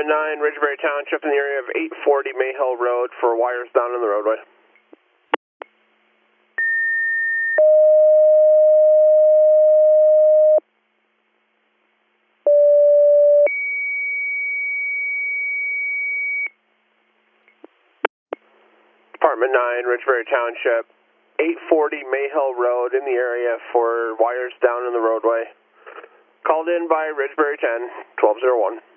Department 9, Ridgebury Township in the area of 840 Mayhill Road for wires down in the roadway. Department 9, Ridgebury Township, 840 Mayhill Road in the area for wires down in the roadway. Called in by Ridgebury 10, 1201.